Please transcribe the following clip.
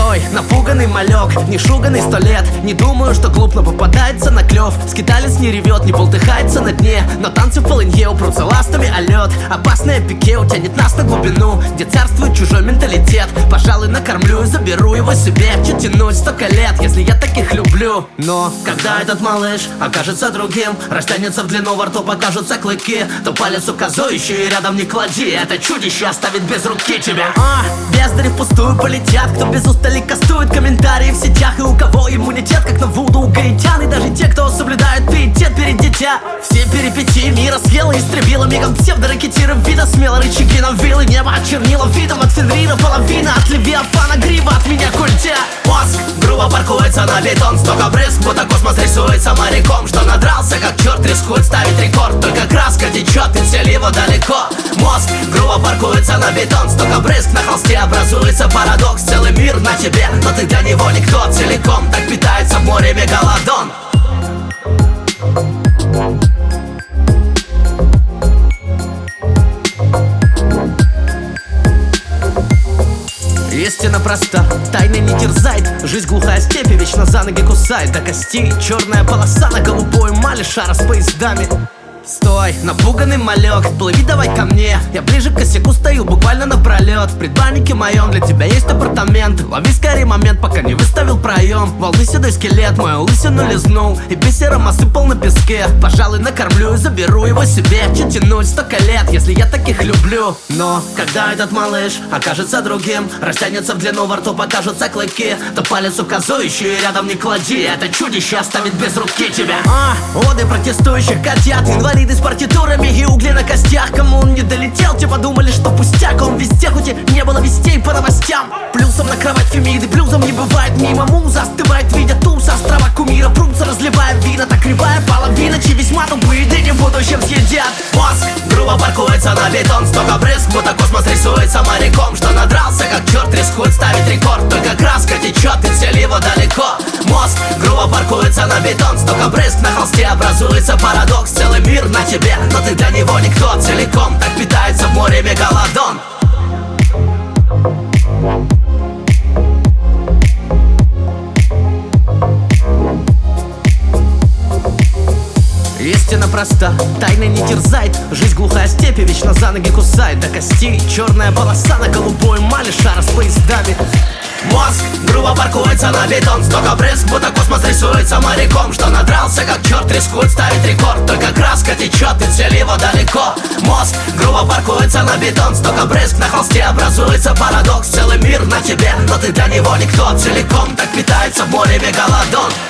Стой, напуганный малек, не шуганный 100 лет. Не думаю, что клуб, но попадается на клев. Скиталец не ревет, не болтыхается на дне, но танцы в полынье упрутся ластами о лед. Опасное пике утянет нас на глубину, где царствует чужой менталитет. Пожалуй, накормлю и заберу его себе. Че тянуть столько лет, если я таких люблю? Но когда этот малыш окажется другим, растянется в длину, во рту покажутся клыки, то палец указующий рядом не клади. Это чудище оставит без руки тебя. Бездари впустую полетят, кто без устали кастует комментарии в сетях, и у кого иммунитет, как на вуду у гаитян. И даже те, кто соблюдает пиетет перед дитя. Все перипетии мира съела и истребила мигом псевдоракетиры вида. Смело рычаги на вилы, небо очернило видом от Фенрира. Половина от Левиафана, грива от меня культя. Мозг грубо паркуется на бетон, столько брызг, будто космос рисуется моряком, что надрался как черт, рискует ставить рекорд. Только краска течет и цель его далеко. Мозг грубо паркуется на бетон, столько брызг, на холсте образуется парадокс. Целый мир на тебе, но ты для него никто. Целиком так питается в море мегалодон. Истина проста, тайны не терзает. Жизнь глухая степь и вечно за ноги кусает до костей. Черная полоса на голубой эмали шара с поездами. Стой, напуганный малек, плыви давай ко мне. Я ближе к косяку стою, буквально напролет. В предбаннике моем для тебя есть апартамент. Лови скорее момент, пока не выставил проем. Волны седой скелет, мою лысину лизнул и бисером осыпал на песке. Пожалуй, накормлю и заберу его себе. Че тянуть столько лет, если я таких люблю? Но когда этот малыш окажется другим, растянется в длину, во рту покажутся клыки, то палец указующий рядом не клади. Это чудище оставит без руки тебя. Оды протестующих котят, инвалиды с партитурами и угли на костях. Кому он не долетел, те подумали, что пустяк. Он везде, хоть и не было вестей по новостям. Плюсом на кровать Фемиды, блюзом не бывает мимо. Муза остывает, видя туз, острова кумира прутся, разливая вина. Так кривая половина, чьи весьма тупые дыни в будущем съедят. Мозг грубо паркуется на бетон, столько брызг, будто космос рисуется моряком, что надрался как черт, рискует ставить рекорд. Только краска течет и цель его далеко. Мозг грубо паркуется на бетон, столько брызг, на холсте образуется парадокс. Целый мир на тебе, но ты для него никто. Целиком так питается в море мегалодон. Истина проста, тайны не терзает. Жизнь глухая степь и вечно за ноги кусает до костей. Черная полоса на голубой эмали шара с поездами. Мозг грубо паркуется на бетон, столько брызг, будто космос рисуется моряком, что надрался как черт, рискует ставить рекорд. Только краска течет и цель его далеко. Мозг грубо паркуется на бетон, столько брызг, на холсте образуется парадокс. Целый мир на тебе, но ты для него никто. Целиком так питается в море мегалодон.